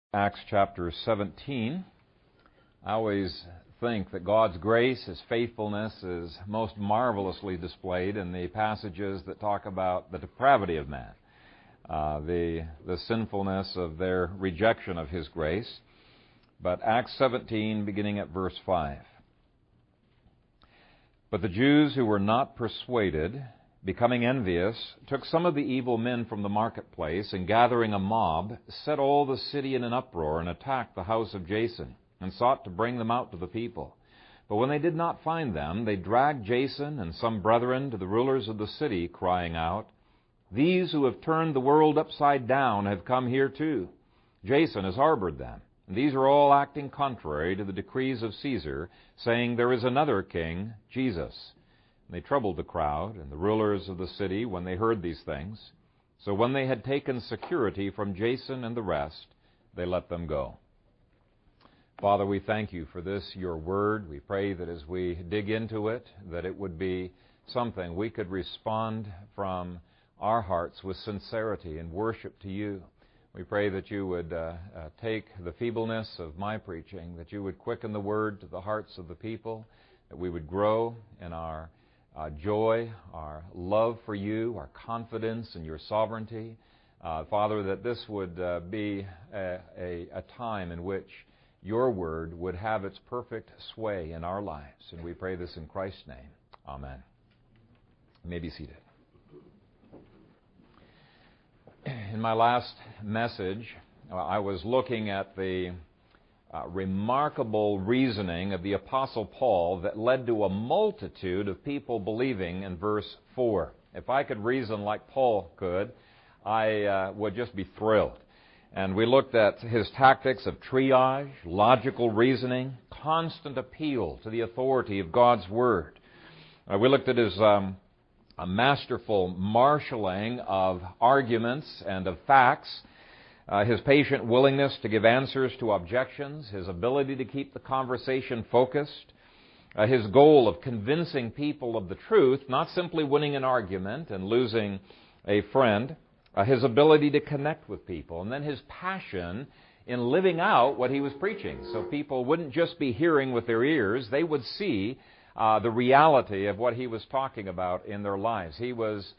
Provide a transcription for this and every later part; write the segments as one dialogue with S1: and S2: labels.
S1: Acts chapter 17. I always think that God's grace, His faithfulness is most marvelously displayed in the passages that talk about the depravity of man, the sinfulness of their rejection of His grace. But Acts 17, beginning at verse 5. But the Jews who were not persuaded, becoming envious, took some of the evil men from the marketplace, and gathering a mob, set all the city in an uproar, and attacked the house of Jason, and sought to bring them out to the people. But when they did not find them, they dragged Jason and some brethren to the rulers of the city, crying out, "These who have turned the world upside down have come here too. Jason has harbored them. And these are all acting contrary to the decrees of Caesar, saying there is another king, Jesus." And they troubled the crowd and the rulers of the city when they heard these things. So when they had taken security from Jason and the rest, they let them go. Father, we thank you for this, your word. We pray that as we dig into it, that it would be something we could respond from our hearts with sincerity and worship to you. We pray that you would take the feebleness of my preaching, that you would quicken the word to the hearts of the people, that we would grow in our joy, our love for you, our confidence in your sovereignty. Father, that this would be a time in which your word would have its perfect sway in our lives. And we pray this in Christ's name. Amen. You may be seated. In my last message, I was looking at the remarkable reasoning of the Apostle Paul that led to a multitude of people believing in verse 4. If I could reason like Paul could, I would just be thrilled. And we looked at his tactics of triage, logical reasoning, constant appeal to the authority of God's Word. We looked at his a masterful marshaling of arguments and of facts, his patient willingness to give answers to objections, his ability to keep the conversation focused, his goal of convincing people of the truth, not simply winning an argument and losing a friend, his ability to connect with people, and then his passion in living out what he was preaching. So people wouldn't just be hearing with their ears, they would see the reality of what he was talking about in their lives. He was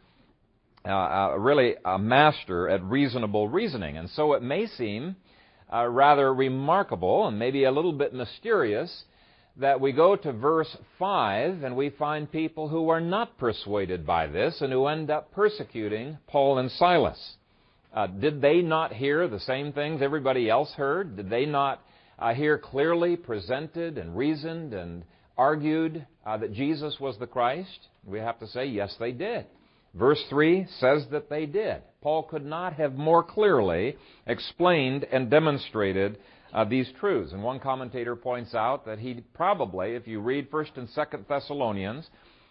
S1: really a master at reasonable reasoning. And so it may seem rather remarkable and maybe a little bit mysterious that we go to verse 5 and we find people who are not persuaded by this and who end up persecuting Paul and Silas. Did they not hear the same things everybody else heard? Did they not hear clearly presented and reasoned and argued that Jesus was the Christ? We have to say, yes, they did. Verse 3 says that they did. Paul could not have more clearly explained and demonstrated these truths. And one commentator points out that he probably, if you read 1st and 2nd Thessalonians,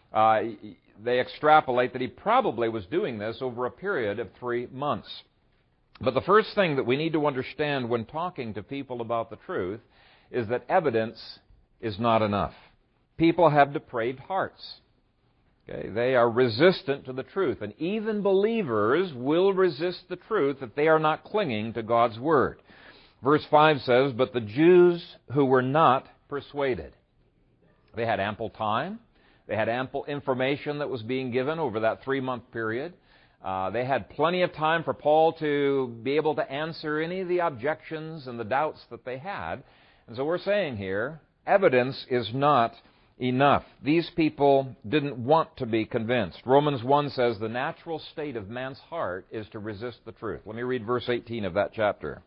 S1: they extrapolate that he probably was doing this over a period of 3 months. But the first thing that we need to understand when talking to people about the truth is that evidence is not enough. People have depraved hearts. Okay, they are resistant to the truth, and even believers will resist the truth if they are not clinging to God's Word. Verse 5 says, "But the Jews who were not persuaded." They had ample time. They had ample information that was being given over that 3-month period. They had plenty of time for Paul to be able to answer any of the objections and the doubts that they had. And so we're saying here, evidence is not enough. These people didn't want to be convinced. Romans 1 says the natural state of man's heart is to resist the truth. Let me read verse 18 of that chapter.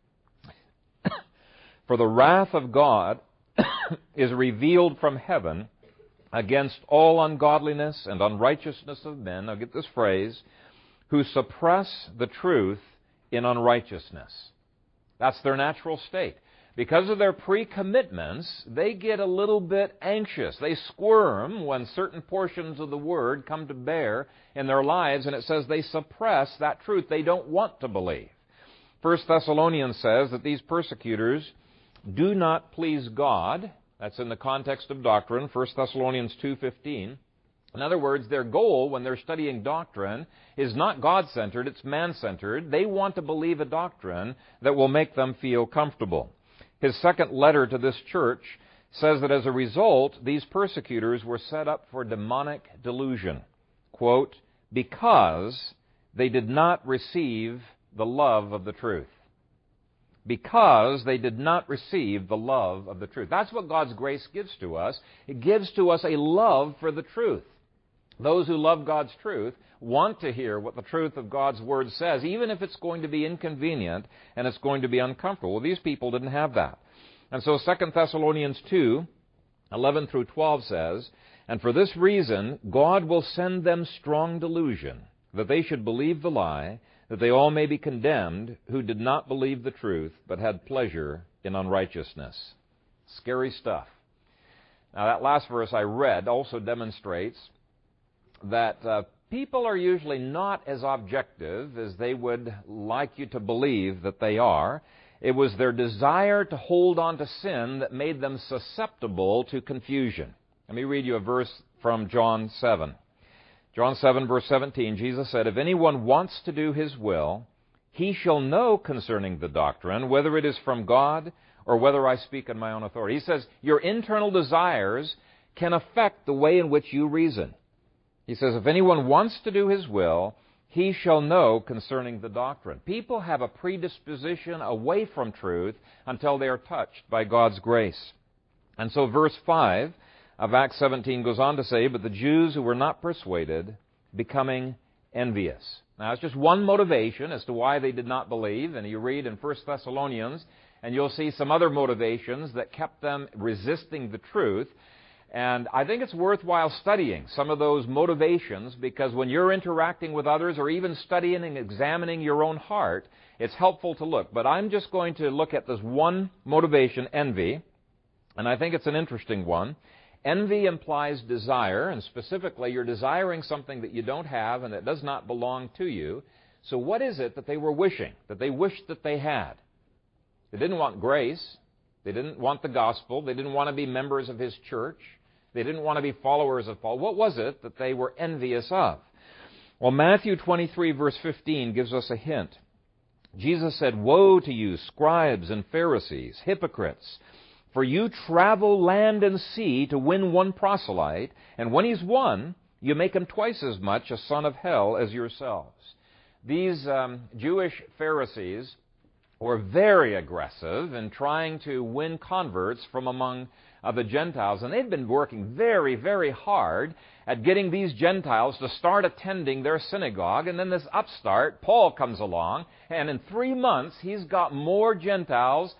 S1: "For the wrath of God is revealed from heaven against all ungodliness and unrighteousness of men," now get this phrase, "who suppress the truth in unrighteousness." That's their natural state. Because of their pre-commitments, they get a little bit anxious. They squirm when certain portions of the Word come to bear in their lives, and it says they suppress that truth. They don't want to believe. 1 Thessalonians says that these persecutors do not please God. That's in the context of doctrine, 1 Thessalonians 2:15. In other words, their goal when they're studying doctrine is not God-centered, it's man-centered. They want to believe a doctrine that will make them feel comfortable. His second letter to this church says that as a result, these persecutors were set up for demonic delusion. Quote, because they did not receive the love of the truth. Because they did not receive the love of the truth. That's what God's grace gives to us. It gives to us a love for the truth. Those who love God's truth want to hear what the truth of God's Word says, even if it's going to be inconvenient and it's going to be uncomfortable. Well, these people didn't have that. And so 2 Thessalonians 2, 11 through 12 says, and for this reason, God will send them strong delusion, that they should believe the lie, that they all may be condemned who did not believe the truth, but had pleasure in unrighteousness. Scary stuff. Now, that last verse I read also demonstrates that people are usually not as objective as they would like you to believe that they are. It was their desire to hold on to sin that made them susceptible to confusion. Let me read you a verse from John 7. John 7, verse 17, Jesus said, if anyone wants to do his will, he shall know concerning the doctrine, whether it is from God or whether I speak in my own authority. He says, your internal desires can affect the way in which you reason. He says, if anyone wants to do his will, he shall know concerning the doctrine. People have a predisposition away from truth until they are touched by God's grace. And so verse 5 of Acts 17 goes on to say, but the Jews who were not persuaded, becoming envious. Now, it's just one motivation as to why they did not believe. And you read in 1 Thessalonians, and you'll see some other motivations that kept them resisting the truth. And I think it's worthwhile studying some of those motivations, because when you're interacting with others or even studying and examining your own heart, it's helpful to look. But I'm just going to look at this one motivation, envy, and I think it's an interesting one. Envy implies desire, and specifically you're desiring something that you don't have and that does not belong to you. So what is it that they were wishing, that they wished that they had? They didn't want grace. They didn't want the gospel. They didn't want to be members of his church. They didn't want to be followers of Paul. What was it that they were envious of? Well, Matthew 23, verse 15 gives us a hint. Jesus said, woe to you, scribes and Pharisees, hypocrites! For you travel land and sea to win one proselyte, and when he's won, you make him twice as much a son of hell as yourselves. These Jewish Pharisees were very aggressive in trying to win converts from among the Gentiles. And they'd been working very, very hard at getting these Gentiles to start attending their synagogue. And then this upstart, Paul, comes along, and in 3 months, he's got more Gentiles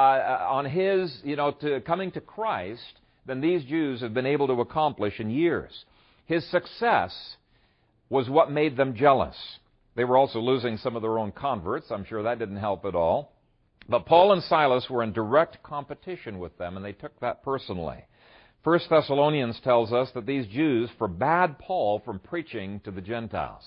S1: on his, coming to Christ than these Jews have been able to accomplish in years. His success was what made them jealous. They were also losing some of their own converts. I'm sure that didn't help at all. But Paul and Silas were in direct competition with them, and they took that personally. 1 Thessalonians tells us that these Jews forbade Paul from preaching to the Gentiles.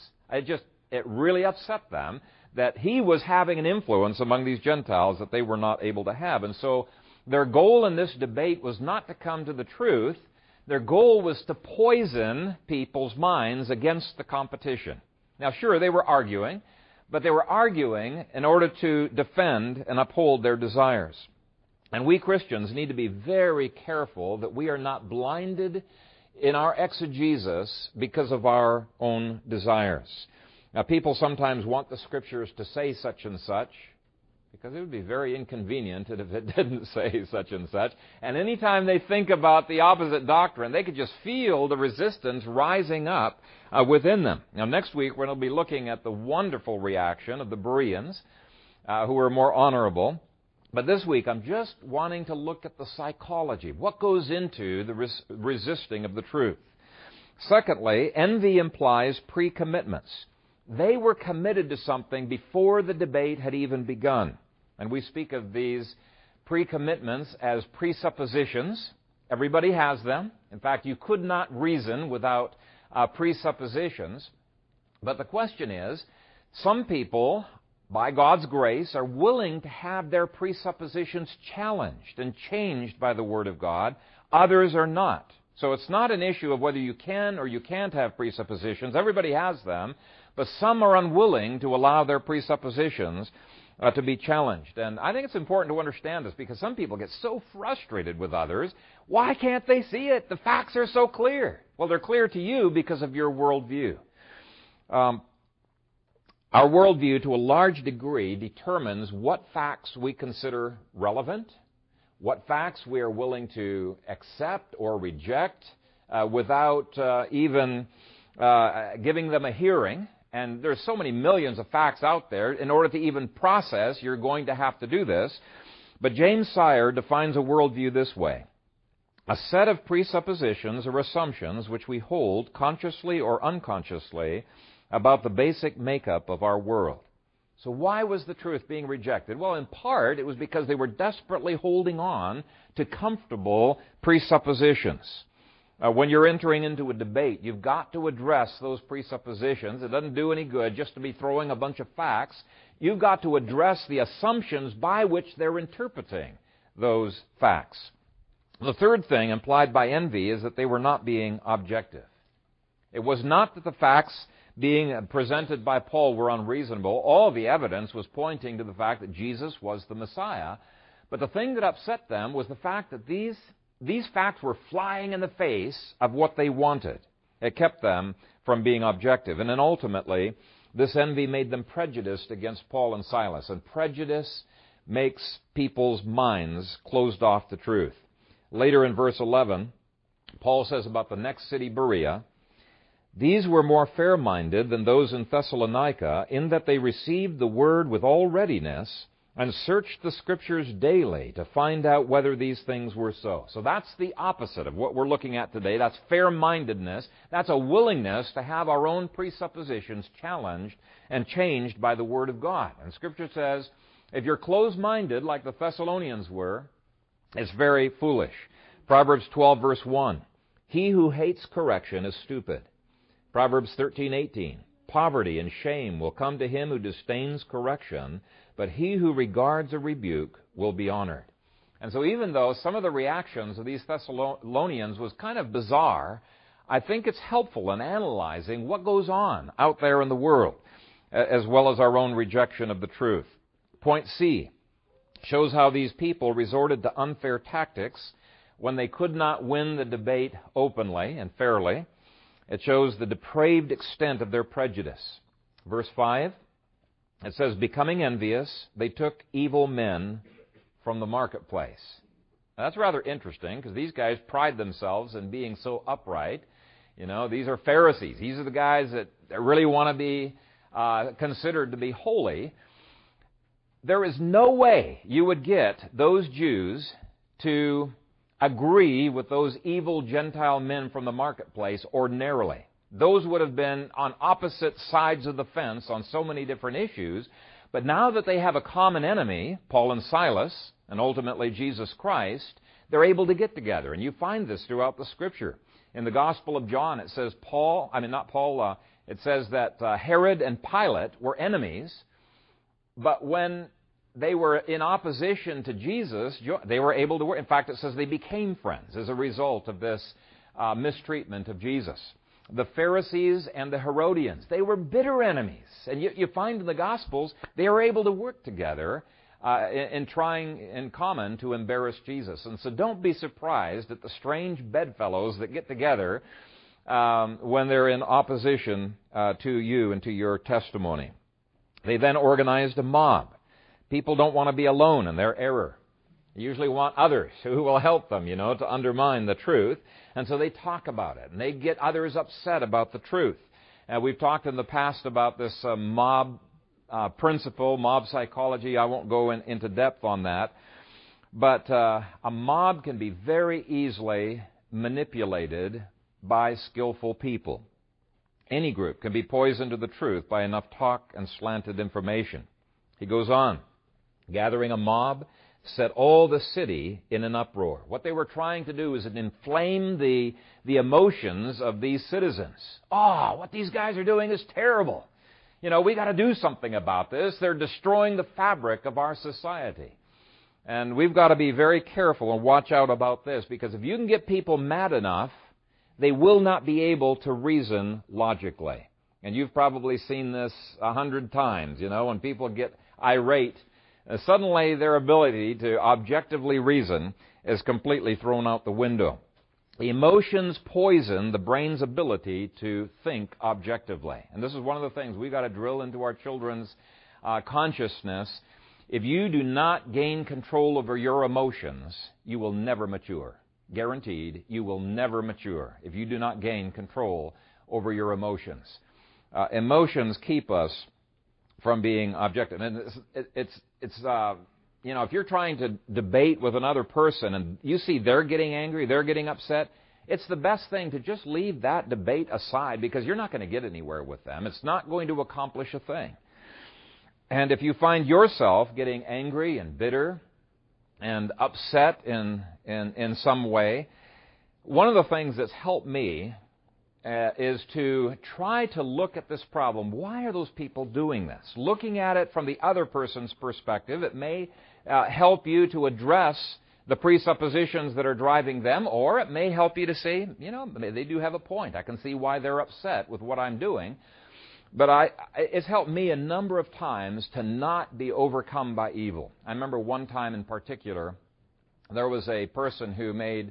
S1: It really upset them that he was having an influence among these Gentiles that they were not able to have. And so their goal in this debate was not to come to the truth. Their goal was to poison people's minds against the competition. Now, sure, they were arguing, but they were arguing in order to defend and uphold their desires. And we Christians need to be very careful that we are not blinded in our exegesis because of our own desires. Now, people sometimes want the Scriptures to say such and such, because it would be very inconvenient if it didn't say such and such. And anytime they think about the opposite doctrine, they could just feel the resistance rising up within them. Now, next week, we're going to be looking at the wonderful reaction of the Bereans, who were more honorable. But this week, I'm just wanting to look at the psychology. What goes into the resisting of the truth? Secondly, envy implies pre-commitments. They were committed to something before the debate had even begun. And we speak of these pre-commitments as presuppositions. Everybody has them. In fact, you could not reason without presuppositions. But the question is, some people, by God's grace, are willing to have their presuppositions challenged and changed by the Word of God. Others are not. So it's not an issue of whether you can or you can't have presuppositions. Everybody has them, but some are unwilling to allow their presuppositions to be challenged. And I think it's important to understand this because some people get so frustrated with others. Why can't they see it? The facts are so clear. Well, they're clear to you because of your worldview. Our worldview, to a large degree, determines what facts we consider relevant, what facts we are willing to accept or reject without even giving them a hearing. And there's so many millions of facts out there. In order to even process, you're going to have to do this. But James Sire defines a worldview this way: a set of presuppositions or assumptions which we hold, consciously or unconsciously, about the basic makeup of our world. So why was the truth being rejected? Well, in part, it was because they were desperately holding on to comfortable presuppositions. When you're entering into a debate, you've got to address those presuppositions. It doesn't do any good just to be throwing a bunch of facts. You've got to address the assumptions by which they're interpreting those facts. The third thing implied by envy is that they were not being objective. It was not that the facts being presented by Paul were unreasonable. All the evidence was pointing to the fact that Jesus was the Messiah. But the thing that upset them was the fact that these facts were flying in the face of what they wanted. It kept them from being objective. And then ultimately, this envy made them prejudiced against Paul and Silas. And prejudice makes people's minds closed off to truth. Later in verse 11, Paul says about the next city, Berea, "These were more fair-minded than those in Thessalonica, in that they received the word with all readiness, and searched the Scriptures daily to find out whether these things were so." So that's the opposite of what we're looking at today. That's fair-mindedness. That's a willingness to have our own presuppositions challenged and changed by the Word of God. And Scripture says, if you're closed-minded like the Thessalonians were, it's very foolish. Proverbs 12, verse 1, "He who hates correction is stupid." Proverbs 13:18, "Poverty and shame will come to him who disdains correction, but he who regards a rebuke will be honored." And so even though some of the reactions of these Thessalonians was kind of bizarre, I think it's helpful in analyzing what goes on out there in the world, as well as our own rejection of the truth. Point C shows how these people resorted to unfair tactics when they could not win the debate openly and fairly. It shows the depraved extent of their prejudice. Verse 5, it says, "Becoming envious, they took evil men from the marketplace." Now, that's rather interesting because these guys pride themselves in being so upright. You know, these are Pharisees. These are the guys that really want to be considered to be holy. There is no way you would get those Jews to agree with those evil Gentile men from the marketplace ordinarily. Those would have been on opposite sides of the fence on so many different issues. But now that they have a common enemy, Paul and Silas, and ultimately Jesus Christ, they're able to get together. And you find this throughout the Scripture. In the Gospel of John, it says it says that Herod and Pilate were enemies. But when they were in opposition to Jesus, they were able to work. In fact, it says they became friends as a result of this mistreatment of Jesus. The Pharisees and the Herodians, they were bitter enemies. And you find in the Gospels, they are able to work together in trying in common to embarrass Jesus. And so don't be surprised at the strange bedfellows that get together when they're in opposition to you and to your testimony. They then organized a mob. People don't want to be alone in their error. They usually want others who will help them, to undermine the truth. And so they talk about it, and they get others upset about the truth. We've talked in the past about this mob principle, mob psychology. I won't go into depth on that. But a mob can be very easily manipulated by skillful people. Any group can be poisoned to the truth by enough talk and slanted information. He goes on. Gathering a mob, set all the city in an uproar. What they were trying to do is inflame the emotions of these citizens. Oh, what these guys are doing is terrible. We got to do something about this. They're destroying the fabric of our society. And we've got to be very careful and watch out about this, because if you can get people mad enough they will not be able to reason logically. And you've probably seen this 100 times, when people get irate, suddenly their ability to objectively reason is completely thrown out the window. Emotions poison the brain's ability to think objectively. And this is one of the things we've got to drill into our children's consciousness. If you do not gain control over your emotions, you will never mature. Guaranteed, you will never mature if you do not gain control over your emotions. Emotions keep us from being objective. And if you're trying to debate with another person and you see they're getting angry, they're getting upset, it's the best thing to just leave that debate aside because you're not going to get anywhere with them. It's not going to accomplish a thing. And if you find yourself getting angry and bitter and upset in some way, one of the things that's helped me is to try to look at this problem. Why are those people doing this? Looking at it from the other person's perspective, it may help you to address the presuppositions that are driving them, or it may help you to see, they do have a point. I can see why they're upset with what I'm doing. But it's helped me a number of times to not be overcome by evil. I remember one time in particular, there was a person who made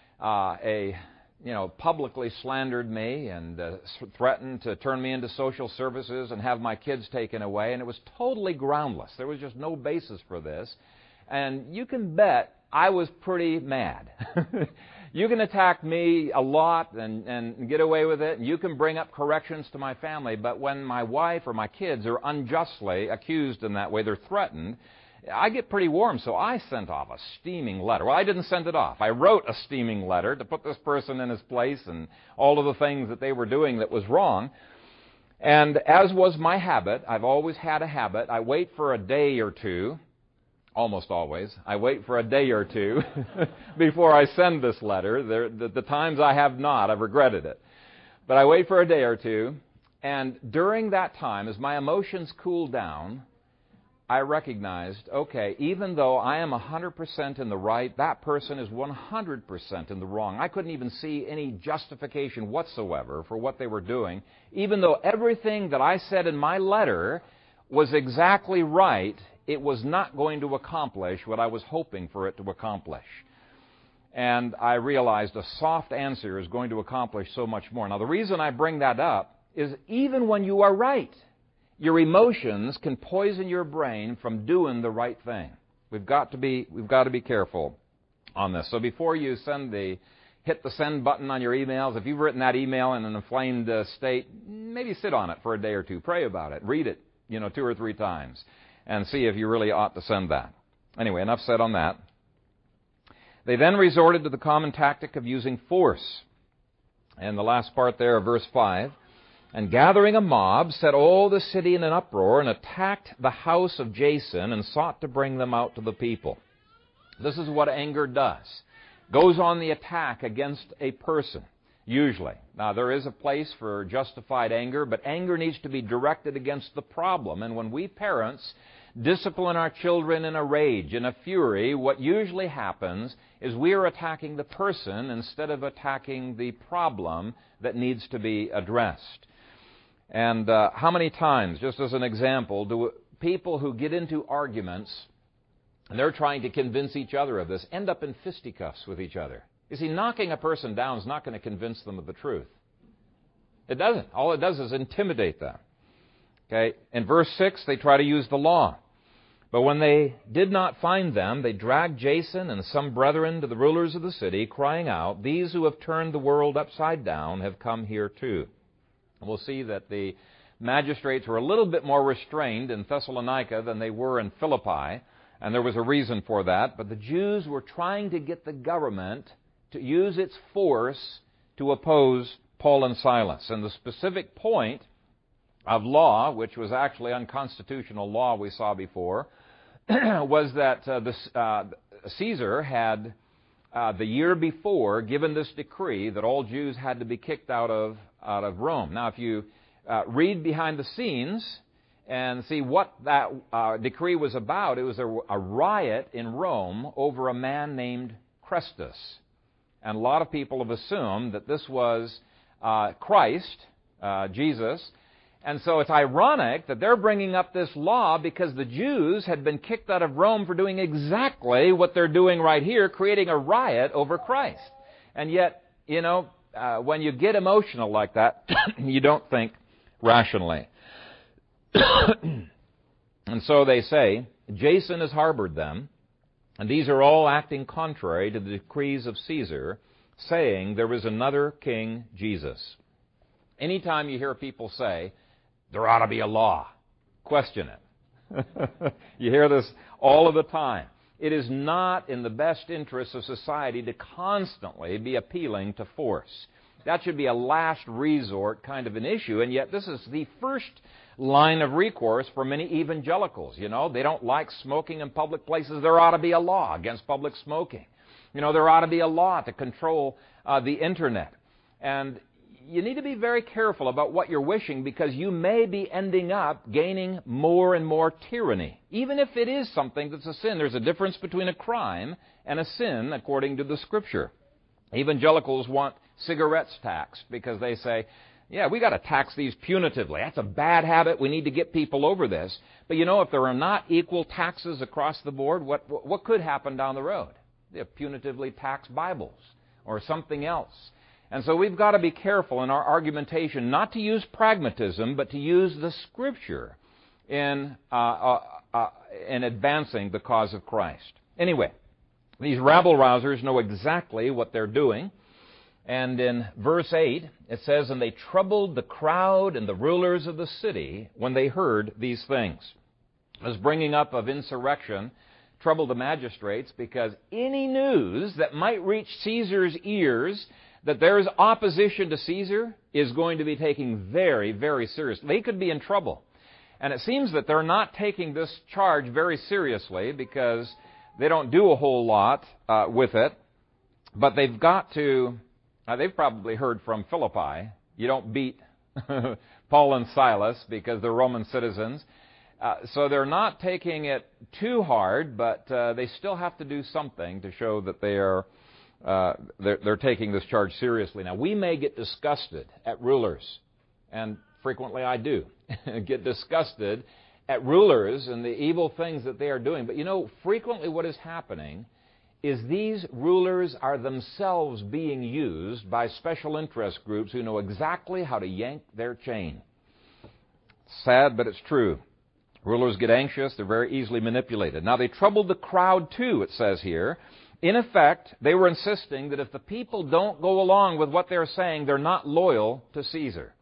S1: publicly slandered me and threatened to turn me into social services and have my kids taken away, and it was totally groundless. There was just no basis for this. And you can bet I was pretty mad. You can attack me a lot and get away with it, and you can bring up corrections to my family, but when my wife or my kids are unjustly accused in that way, they're threatened, I get pretty warm, so I sent off a steaming letter. Well, I didn't send it off. I wrote a steaming letter to put this person in his place and all of the things that they were doing that was wrong. And as was my habit, I've always had a habit, I wait for a day or two, almost always, I wait for a day or two before I send this letter. The times I have not, I've regretted it. But I wait for a day or two, and during that time, as my emotions cool down, I recognized, okay, even though I am 100% in the right, that person is 100% in the wrong. I couldn't even see any justification whatsoever for what they were doing, even though everything that I said in my letter was exactly right. It was not going to accomplish what I was hoping for it to accomplish. And I realized a soft answer is going to accomplish so much more. Now, the reason I bring that up is even when you are right, your emotions can poison your brain from doing the right thing. We've got to be careful on this. So before you hit the send button on your emails, if you've written that email in an inflamed state, maybe sit on it for a day or two, pray about it, read it, 2 or 3 times, and see if you really ought to send that. Anyway, enough said on that. They then resorted to the common tactic of using force. And the last part there of verse 5, and gathering a mob, set all the city in an uproar and attacked the house of Jason and sought to bring them out to the people. This is what anger does. Goes on the attack against a person, usually. Now, there is a place for justified anger, but anger needs to be directed against the problem. And when we parents discipline our children in a rage, in a fury, what usually happens is we are attacking the person instead of attacking the problem that needs to be addressed. And how many times, just as an example, do people who get into arguments, and they're trying to convince each other of this, end up in fisticuffs with each other? You see, knocking a person down is not going to convince them of the truth. It doesn't. All it does is intimidate them. Okay? In verse 6, they try to use the law. But when they did not find them, they dragged Jason and some brethren to the rulers of the city, crying out, "These who have turned the world upside down have come here too." And we'll see that the magistrates were a little bit more restrained in Thessalonica than they were in Philippi, and there was a reason for that. But the Jews were trying to get the government to use its force to oppose Paul and Silas. And the specific point of law, which was actually unconstitutional law we saw before, was that Caesar had, the year before, given this decree that all Jews had to be kicked out of Rome. Now, if you read behind the scenes and see what that decree was about, it was a riot in Rome over a man named Chrestus. And a lot of people have assumed that this was Christ, Jesus. And so it's ironic that they're bringing up this law because the Jews had been kicked out of Rome for doing exactly what they're doing right here, creating a riot over Christ. And yet, when you get emotional like that, you don't think rationally. And so they say, Jason has harbored them, and these are all acting contrary to the decrees of Caesar, saying there is another king, Jesus. Anytime you hear people say, there ought to be a law, question it. You hear this all of the time. It is not in the best interest of society to constantly be appealing to force. That should be a last resort kind of an issue, and yet this is the first line of recourse for many evangelicals. They don't like smoking in public places. There ought to be a law against public smoking. There ought to be a law to control the Internet. And you need to be very careful about what you're wishing, because you may be ending up gaining more and more tyranny. Even if it is something that's a sin, there's a difference between a crime and a sin according to the Scripture. Evangelicals want cigarettes taxed because they say, yeah, we got to tax these punitively. That's a bad habit. We need to get people over this. But if there are not equal taxes across the board, what could happen down the road? They punitively tax Bibles or something else. And so we've got to be careful in our argumentation not to use pragmatism, but to use the Scripture in advancing the cause of Christ. Anyway, these rabble-rousers know exactly what they're doing. And in verse 8, it says, and they troubled the crowd and the rulers of the city when they heard these things. This bringing up of insurrection troubled the magistrates because any news that might reach Caesar's ears that there is opposition to Caesar is going to be taken very, very seriously. They could be in trouble. And it seems that they're not taking this charge very seriously because they don't do a whole lot with it. But they've got to... they've probably heard from Philippi, you don't beat Paul and Silas because they're Roman citizens. So they're not taking it too hard, but they still have to do something to show that they're taking this charge seriously. Now, we may get disgusted at rulers, and frequently I do, get disgusted at rulers and the evil things that they are doing. But frequently what is happening is these rulers are themselves being used by special interest groups who know exactly how to yank their chain. Sad, but it's true. Rulers get anxious. They're very easily manipulated. Now, they troubled the crowd too, it says here. In effect, they were insisting that if the people don't go along with what they're saying, they're not loyal to Caesar.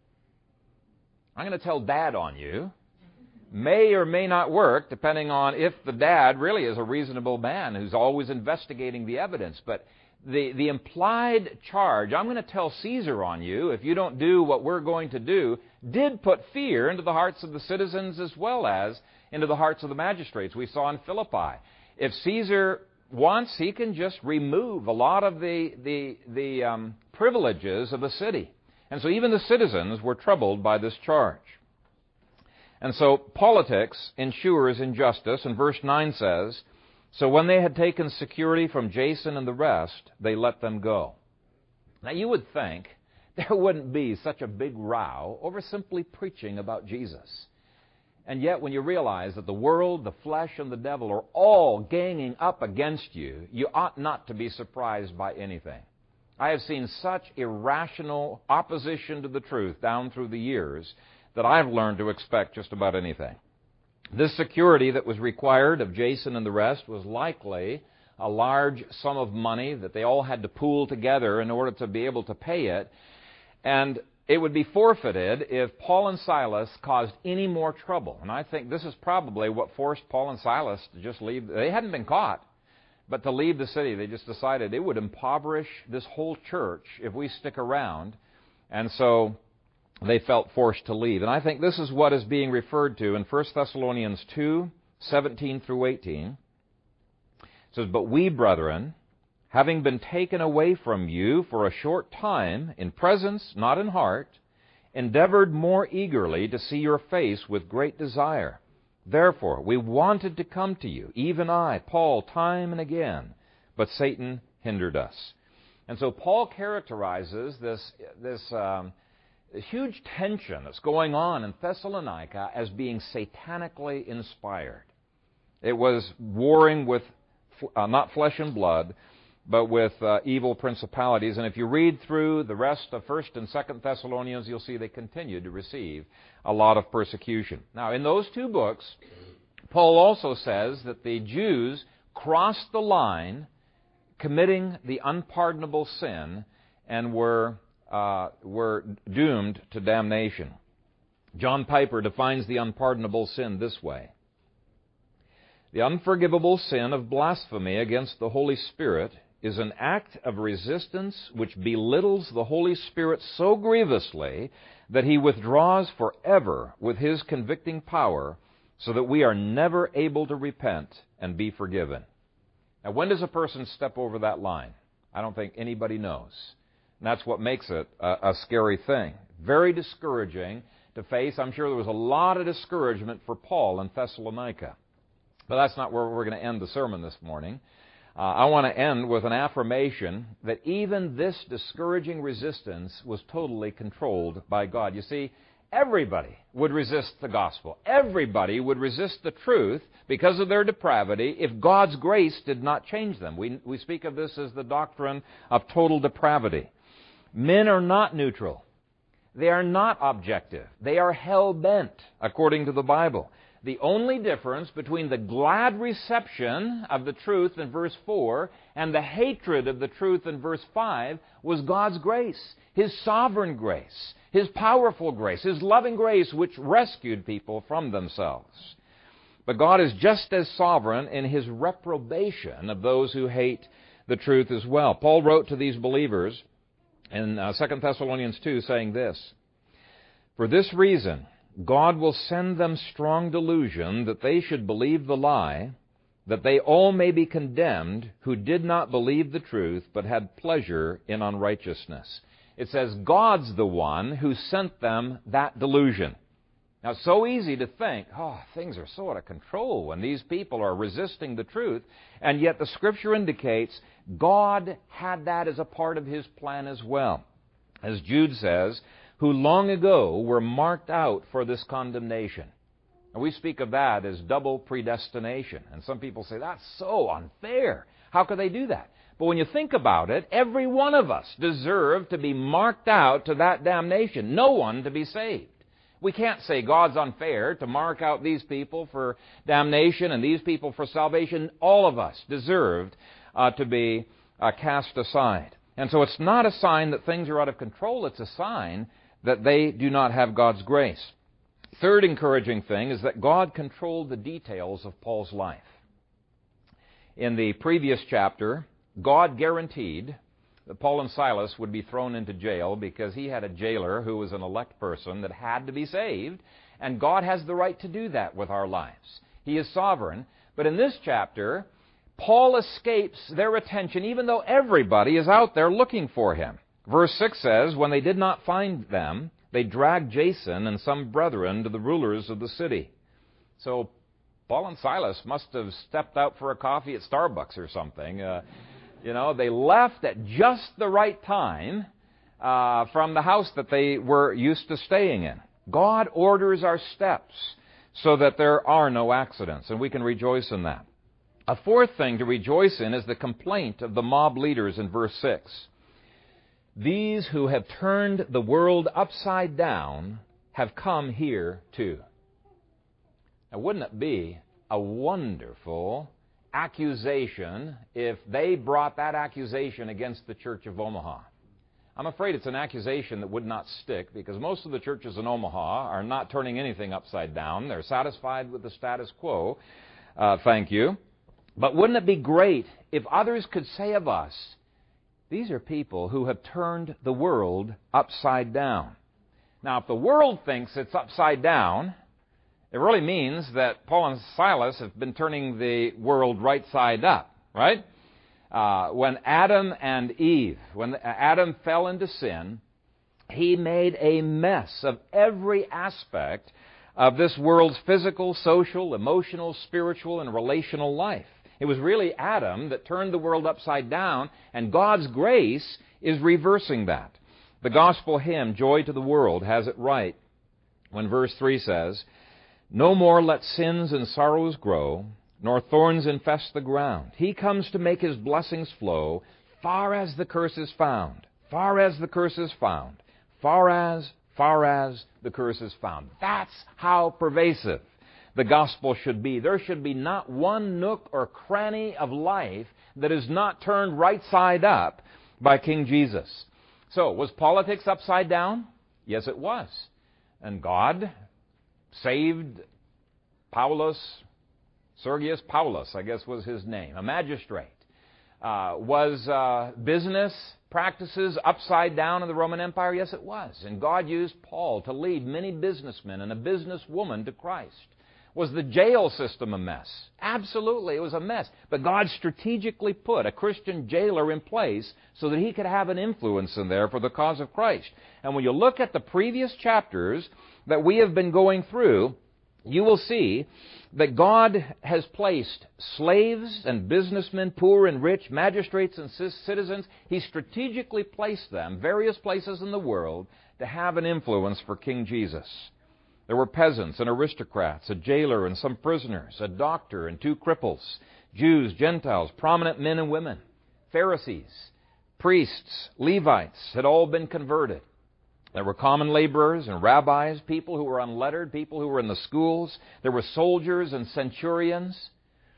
S1: I'm going to tell Dad on you. May or may not work, depending on if the dad really is a reasonable man who's always investigating the evidence. But the implied charge, I'm going to tell Caesar on you if you don't do what we're going to do, did put fear into the hearts of the citizens as well as into the hearts of the magistrates. We saw in Philippi. If Caesar wants, he can just remove a lot of the privileges of the city. And so even the citizens were troubled by this charge. And so politics ensures injustice, and verse 9 says, so when they had taken security from Jason and the rest, they let them go. Now you would think there wouldn't be such a big row over simply preaching about Jesus. And yet when you realize that the world, the flesh, and the devil are all ganging up against you, you ought not to be surprised by anything. I have seen such irrational opposition to the truth down through the years that I've learned to expect just about anything. This security that was required of Jason and the rest was likely a large sum of money that they all had to pool together in order to be able to pay it. And it would be forfeited if Paul and Silas caused any more trouble. And I think this is probably what forced Paul and Silas to just leave. They hadn't been caught, but to leave the city. They just decided it would impoverish this whole church if we stick around. And so they felt forced to leave. And I think this is what is being referred to in 1 Thessalonians 2, 17 through 18. It says, but we, brethren, having been taken away from you for a short time, in presence, not in heart, endeavored more eagerly to see your face with great desire. Therefore, we wanted to come to you, even I, Paul, time and again, but Satan hindered us. And so Paul characterizes this huge tension that's going on in Thessalonica as being satanically inspired. It was warring with not flesh and blood, but with evil principalities. And if you read through the rest of 1st and 2nd Thessalonians, you'll see they continue to receive a lot of persecution. Now, in those two books, Paul also says that the Jews crossed the line, committing the unpardonable sin, and were doomed to damnation. John Piper defines the unpardonable sin this way: the unforgivable sin of blasphemy against the Holy Spirit is an act of resistance which belittles the Holy Spirit so grievously that He withdraws forever with His convicting power, so that we are never able to repent and be forgiven. Now, when does a person step over that line? I don't think anybody knows. And that's what makes it a scary thing. Very discouraging to face. I'm sure there was a lot of discouragement for Paul in Thessalonica. But that's not where we're going to end the sermon this morning. I want to end with an affirmation that even this discouraging resistance was totally controlled by God. You see, everybody would resist the gospel. Everybody would resist the truth because of their depravity if God's grace did not change them. We speak of this as the doctrine of total depravity. Men are not neutral. They are not objective. They are hell-bent, according to the Bible. The only difference between the glad reception of the truth in verse 4 and the hatred of the truth in verse 5 was God's grace, His sovereign grace, His powerful grace, His loving grace, which rescued people from themselves. But God is just as sovereign in His reprobation of those who hate the truth as well. Paul wrote to these believers in 2 Thessalonians 2 saying this: "For this reason, God will send them strong delusion that they should believe the lie, that they all may be condemned who did not believe the truth but had pleasure in unrighteousness." It says God's the one who sent them that delusion. Now, it's so easy to think, things are so out of control when these people are resisting the truth, and yet the Scripture indicates God had that as a part of His plan as well. As Jude says, who long ago were marked out for this condemnation. And we speak of that as double predestination. And some people say, that's so unfair. How could they do that? But when you think about it, every one of us deserved to be marked out to that damnation. No one to be saved. We can't say God's unfair to mark out these people for damnation and these people for salvation. All of us deserved to be cast aside. And so it's not a sign that things are out of control. It's a sign that they do not have God's grace. Third encouraging thing is that God controlled the details of Paul's life. In the previous chapter, God guaranteed that Paul and Silas would be thrown into jail because he had a jailer who was an elect person that had to be saved, and God has the right to do that with our lives. He is sovereign. But in this chapter, Paul escapes their attention even though everybody is out there looking for him. Verse 6 says, "When they did not find them, they dragged Jason and some brethren to the rulers of the city." So Paul and Silas must have stepped out for a coffee at Starbucks or something. They left at just the right time from the house that they were used to staying in. God orders our steps so that there are no accidents, and we can rejoice in that. A fourth thing to rejoice in is the complaint of the mob leaders in verse 6. "These who have turned the world upside down have come here too." Now, wouldn't it be a wonderful accusation if they brought that accusation against the Church of Omaha? I'm afraid it's an accusation that would not stick, because most of the churches in Omaha are not turning anything upside down. They're satisfied with the status quo. Thank you. But wouldn't it be great if others could say of us, these are people who have turned the world upside down. Now, if the world thinks it's upside down, it really means that Paul and Silas have been turning the world right side up, right? When Adam fell into sin, he made a mess of every aspect of this world's physical, social, emotional, spiritual, and relational life. It was really Adam that turned the world upside down, and God's grace is reversing that. The gospel hymn, Joy to the World, has it right when verse 3 says, "No more let sins and sorrows grow, nor thorns infest the ground. He comes to make His blessings flow, far as the curse is found, far as the curse is found, far as the curse is found." That's how pervasive the gospel should be. There should be not one nook or cranny of life that is not turned right side up by King Jesus. So, was politics upside down? Yes, it was. And God saved Sergius Paulus, I guess was his name, a magistrate. Was business practices upside down in the Roman Empire? Yes, it was. And God used Paul to lead many businessmen and a businesswoman to Christ. Was the jail system a mess? Absolutely, it was a mess. But God strategically put a Christian jailer in place so that he could have an influence in there for the cause of Christ. And when you look at the previous chapters that we have been going through, you will see that God has placed slaves and businessmen, poor and rich, magistrates and citizens. He strategically placed them various places in the world to have an influence for King Jesus. There were peasants and aristocrats, a jailer and some prisoners, a doctor and 2 cripples, Jews, Gentiles, prominent men and women, Pharisees, priests, Levites had all been converted. There were common laborers and rabbis, people who were unlettered, people who were in the schools. There were soldiers and centurions.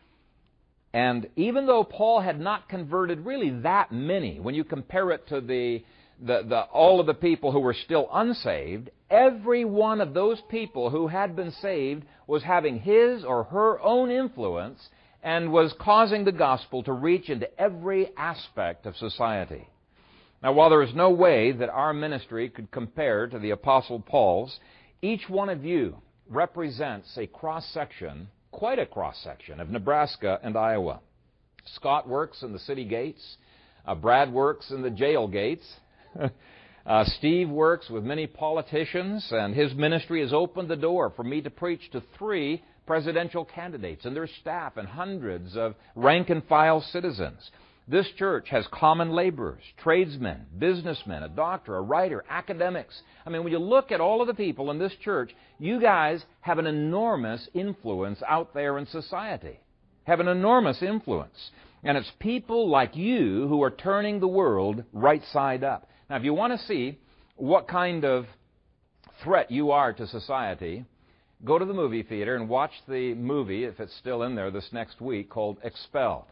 S1: And even though Paul had not converted really that many, when you compare it to all of the people who were still unsaved, every one of those people who had been saved was having his or her own influence and was causing the gospel to reach into every aspect of society. Now, while there is no way that our ministry could compare to the Apostle Paul's, each one of you represents a cross-section, quite a cross-section, of Nebraska and Iowa. Scott works in the city gates. Brad works in the jail gates. Steve works with many politicians, and his ministry has opened the door for me to preach to 3 presidential candidates and their staff and hundreds of rank-and-file citizens. This church has common laborers, tradesmen, businessmen, a doctor, a writer, academics. I mean, when you look at all of the people in this church, you guys have an enormous influence out there in society. Have an enormous influence. And it's people like you who are turning the world right side up. Now, if you want to see what kind of threat you are to society, go to the movie theater and watch the movie, if it's still in there this next week, called Expelled.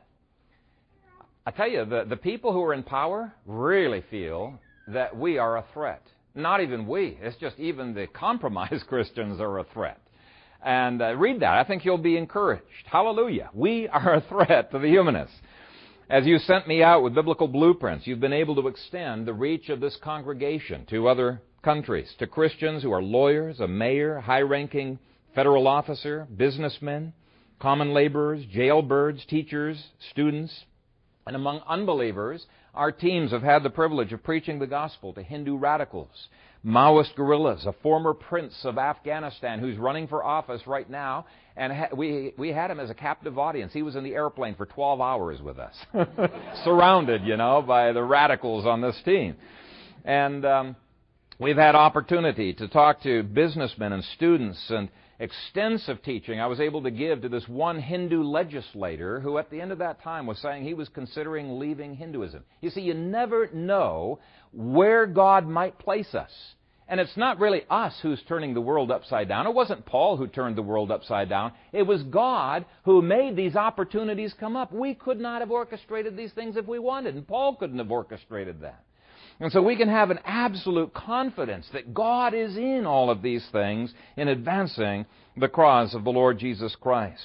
S1: I tell you, the people who are in power really feel that we are a threat. Not even we. It's just even the compromised Christians are a threat. And read that. I think you'll be encouraged. Hallelujah. We are a threat to the humanists. As you sent me out with biblical blueprints, you've been able to extend the reach of this congregation to other countries, to Christians who are lawyers, a mayor, high-ranking federal officer, businessmen, common laborers, jailbirds, teachers, students. And among unbelievers, our teams have had the privilege of preaching the gospel to Hindu radicals, Maoist guerrillas, a former prince of Afghanistan who's running for office right now, and we had him as a captive audience. He was in the airplane for 12 hours with us, surrounded, by the radicals on this team. And we've had opportunity to talk to businessmen and students, and extensive teaching I was able to give to this one Hindu legislator who at the end of that time was saying he was considering leaving Hinduism. You see, you never know where God might place us. And it's not really us who's turning the world upside down. It wasn't Paul who turned the world upside down. It was God who made these opportunities come up. We could not have orchestrated these things if we wanted, and Paul couldn't have orchestrated that. And so we can have an absolute confidence that God is in all of these things in advancing the cause of the Lord Jesus Christ.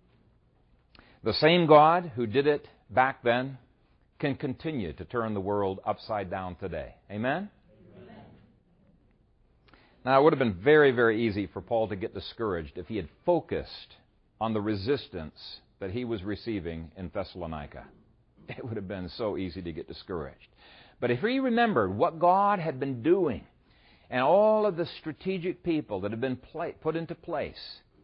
S1: The same God who did it back then can continue to turn the world upside down today. Amen? Amen. Now, it would have been very, very easy for Paul to get discouraged if he had focused on the resistance that he was receiving in Thessalonica. It would have been so easy to get discouraged. But if he remembered what God had been doing and all of the strategic people that had been put into place,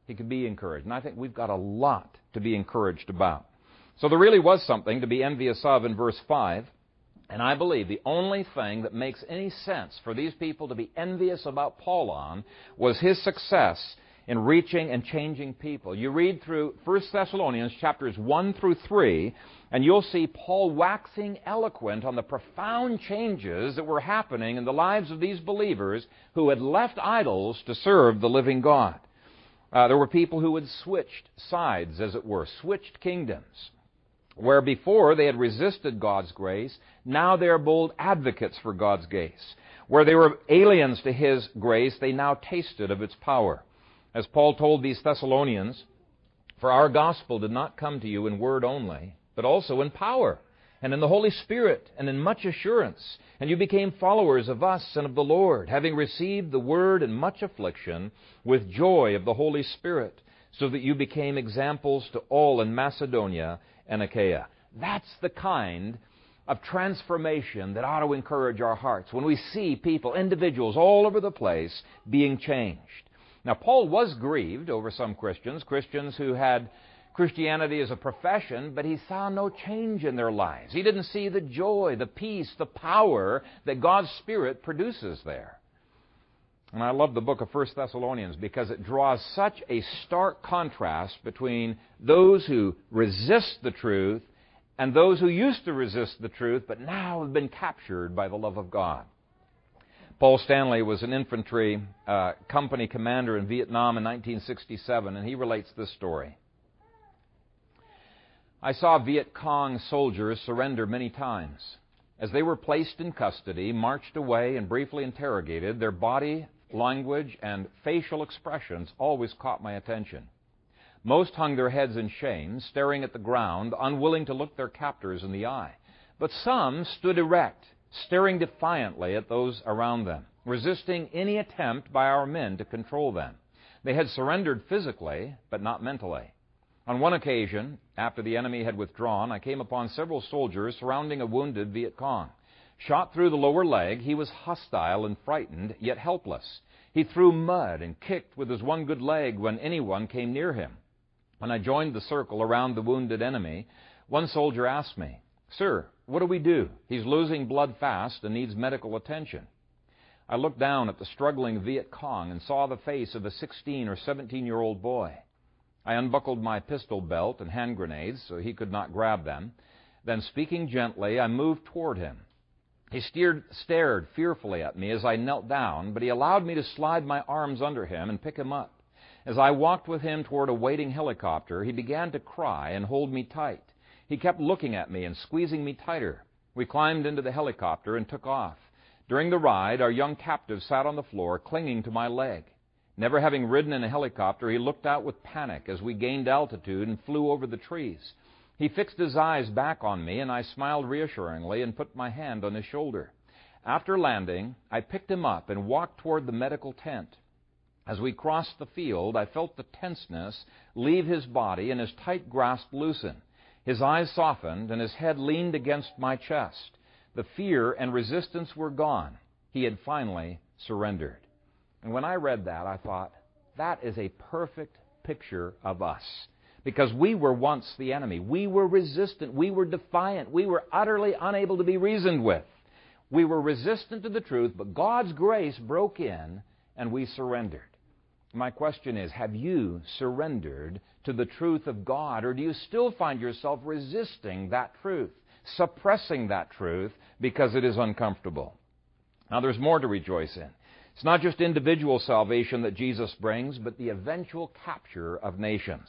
S1: He could be encouraged. And I think we've got a lot to be encouraged about. So there really was something to be envious of in verse 5. And I believe the only thing that makes any sense for these people to be envious about Paul on was his success in reaching and changing people. You read through 1 Thessalonians chapters 1 through 3, and you'll see Paul waxing eloquent on the profound changes that were happening in the lives of these believers who had left idols to serve the living God. There were people who had switched sides, as it were, switched kingdoms. Where before they had resisted God's grace, now they are bold advocates for God's grace. Where they were aliens to His grace, they now tasted of its power. As Paul told these Thessalonians, "For our gospel did not come to you in word only, but also in power, and in the Holy Spirit, and in much assurance. And you became followers of us and of the Lord, having received the word in much affliction, with joy of the Holy Spirit, so that you became examples to all in Macedonia and Achaia." That's the kind of transformation that ought to encourage our hearts when we see people, individuals all over the place being changed. Now, Paul was grieved over some Christians who had Christianity as a profession, but he saw no change in their lives. He didn't see the joy, the peace, the power that God's Spirit produces there. And I love the book of 1 Thessalonians because it draws such a stark contrast between those who resist the truth and those who used to resist the truth but now have been captured by the love of God. Paul Stanley was an infantry company commander in Vietnam in 1967, and he relates this story. "I saw Viet Cong soldiers surrender many times. As they were placed in custody, marched away, and briefly interrogated, their body language and facial expressions always caught my attention. Most hung their heads in shame, staring at the ground, unwilling to look their captors in the eye. But some stood erect, staring defiantly at those around them, resisting any attempt by our men to control them. They had surrendered physically, but not mentally. On one occasion, after the enemy had withdrawn, I came upon several soldiers surrounding a wounded Viet Cong. Shot through the lower leg, he was hostile and frightened, yet helpless. He threw mud and kicked with his one good leg when anyone came near him. When I joined the circle around the wounded enemy, one soldier asked me, 'Sir, what do we do? He's losing blood fast and needs medical attention.' I looked down at the struggling Viet Cong and saw the face of a 16 or 17-year-old boy. I unbuckled my pistol belt and hand grenades so he could not grab them. Then, speaking gently, I moved toward him. He stared fearfully at me as I knelt down, but he allowed me to slide my arms under him and pick him up. As I walked with him toward a waiting helicopter, he began to cry and hold me tight. He kept looking at me and squeezing me tighter. We climbed into the helicopter and took off. During the ride, our young captive sat on the floor, clinging to my leg. Never having ridden in a helicopter, he looked out with panic as we gained altitude and flew over the trees. He fixed his eyes back on me, and I smiled reassuringly and put my hand on his shoulder. After landing, I picked him up and walked toward the medical tent. As we crossed the field, I felt the tenseness leave his body and his tight grasp loosen. His eyes softened, and his head leaned against my chest. The fear and resistance were gone. He had finally surrendered. And when I read that, I thought, that is a perfect picture of us. Because we were once the enemy. We were resistant. We were defiant. We were utterly unable to be reasoned with. We were resistant to the truth, but God's grace broke in and we surrendered. My question is, have you surrendered to the truth of God, or do you still find yourself resisting that truth, suppressing that truth because it is uncomfortable? Now, there's more to rejoice in. It's not just individual salvation that Jesus brings, but the eventual capture of nations.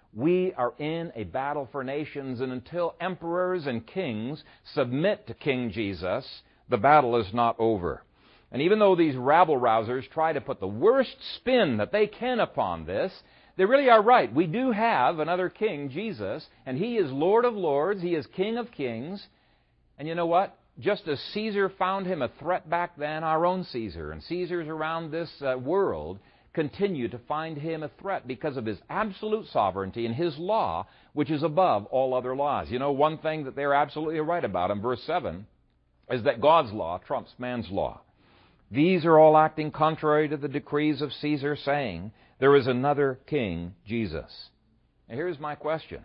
S1: We are in a battle for nations, and until emperors and kings submit to King Jesus, the battle is not over. And even though these rabble-rousers try to put the worst spin that they can upon this, they really are right. We do have another king, Jesus, and He is Lord of lords. He is King of kings. And you know what? Just as Caesar found Him a threat back then, our own Caesar and Caesars around this world continue to find Him a threat because of His absolute sovereignty and His law, which is above all other laws. You know, one thing that they're absolutely right about in verse 7 is that God's law trumps man's law. These are all acting contrary to the decrees of Caesar, saying, There is another King, Jesus. And here's my question.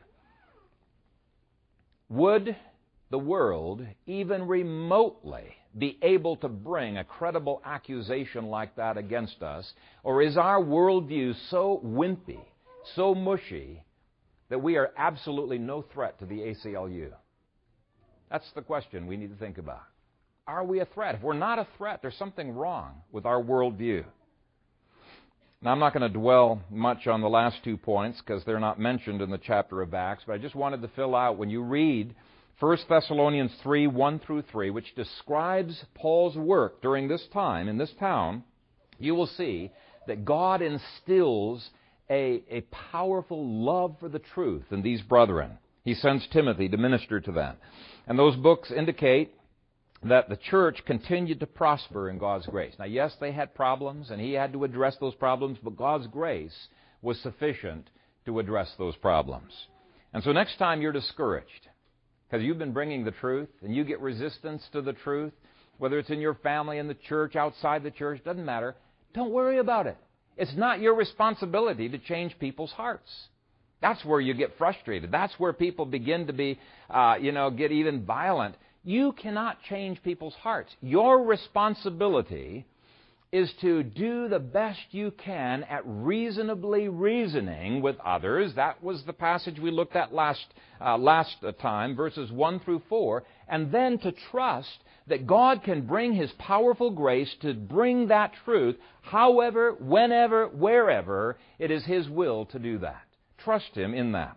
S1: Would the world even remotely be able to bring a credible accusation like that against us? Or is our worldview so wimpy, so mushy, that we are absolutely no threat to the ACLU? That's the question we need to think about. Are we a threat? If we're not a threat, there's something wrong with our worldview. Now, I'm not going to dwell much on the last 2 points because they're not mentioned in the chapter of Acts, but I just wanted to fill out, when you read 1 Thessalonians 3, 1 through 3, which describes Paul's work during this time in this town, you will see that God instills a powerful love for the truth in these brethren. He sends Timothy to minister to them. And those books indicate that the church continued to prosper in God's grace. Now, yes, they had problems, and he had to address those problems, but God's grace was sufficient to address those problems. And so next time you're discouraged, because you've been bringing the truth, and you get resistance to the truth, whether it's in your family, in the church, outside the church, doesn't matter, don't worry about it. It's not your responsibility to change people's hearts. That's where you get frustrated. That's where people begin to be, get even violent. You cannot change people's hearts. Your responsibility is to do the best you can at reasonably reasoning with others. That was the passage we looked at last time, verses 1 through 4. And then to trust that God can bring His powerful grace to bring that truth, however, whenever, wherever it is His will to do that. Trust Him in that.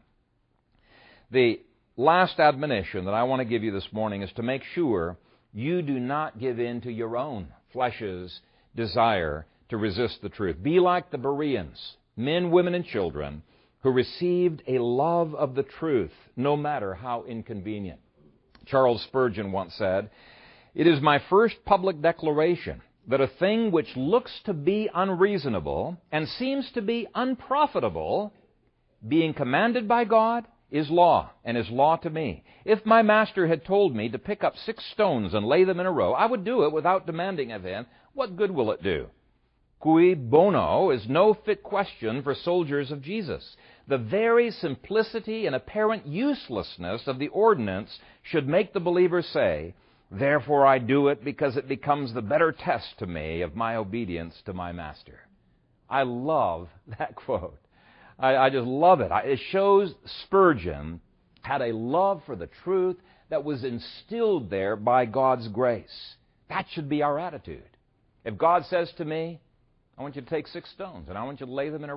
S1: The last admonition that I want to give you this morning is to make sure you do not give in to your own flesh's desire to resist the truth. Be like the Bereans, men, women, and children, who received a love of the truth, no matter how inconvenient. Charles Spurgeon once said, "It is my first public declaration that a thing which looks to be unreasonable and seems to be unprofitable, being commanded by God, is law, and is law to me. If my master had told me to pick up 6 stones and lay them in a row, I would do it without demanding of him, what good will it do? Cui bono is no fit question for soldiers of Jesus. The very simplicity and apparent uselessness of the ordinance should make the believer say, therefore I do it because it becomes the better test to me of my obedience to my master." I love that quote. I just love it. It shows Spurgeon had a love for the truth that was instilled there by God's grace. That should be our attitude. If God says to me, I want you to take 6 stones and I want you to lay them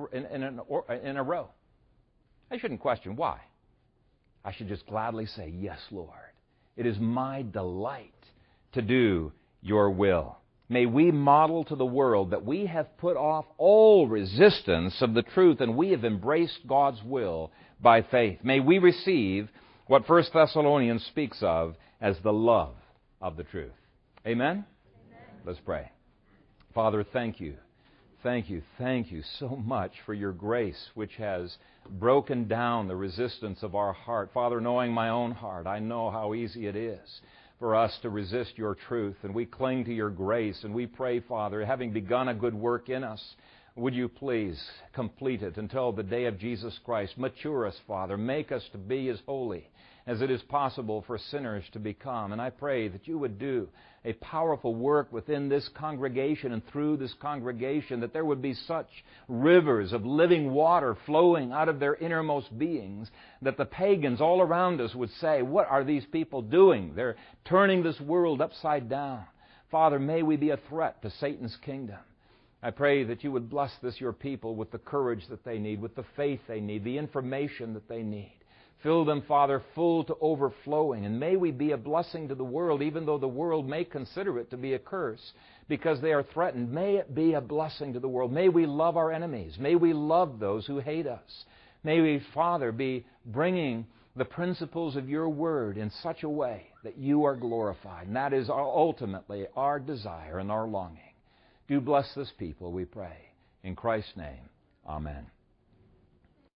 S1: in a row, I shouldn't question why. I should just gladly say, yes, Lord. It is my delight to do your will. May we model to the world that we have put off all resistance of the truth and we have embraced God's will by faith. May we receive what 1 Thessalonians speaks of as the love of the truth. Amen? Let's pray. Father, thank you. Thank you so much for your grace, which has broken down the resistance of our heart. Father, knowing my own heart, I know how easy it is for us to resist your truth, and we cling to your grace, and we pray, Father, having begun a good work in us, would you please complete it until the day of Jesus Christ. Mature us, Father. Make us to be as holy as it is possible for sinners to become. And I pray that you would do a powerful work within this congregation and through this congregation, that there would be such rivers of living water flowing out of their innermost beings, that the pagans all around us would say, what are these people doing? They're turning this world upside down. Father, may we be a threat to Satan's kingdom. I pray that you would bless this, your people, with the courage that they need, with the faith they need, the information that they need. Fill them, Father, full to overflowing. And may we be a blessing to the world, even though the world may consider it to be a curse, because they are threatened. May it be a blessing to the world. May we love our enemies. May we love those who hate us. May we, Father, be bringing the principles of your word in such a way that you are glorified. And that is ultimately our desire and our longing. Do bless this people, we pray. In Christ's name, amen.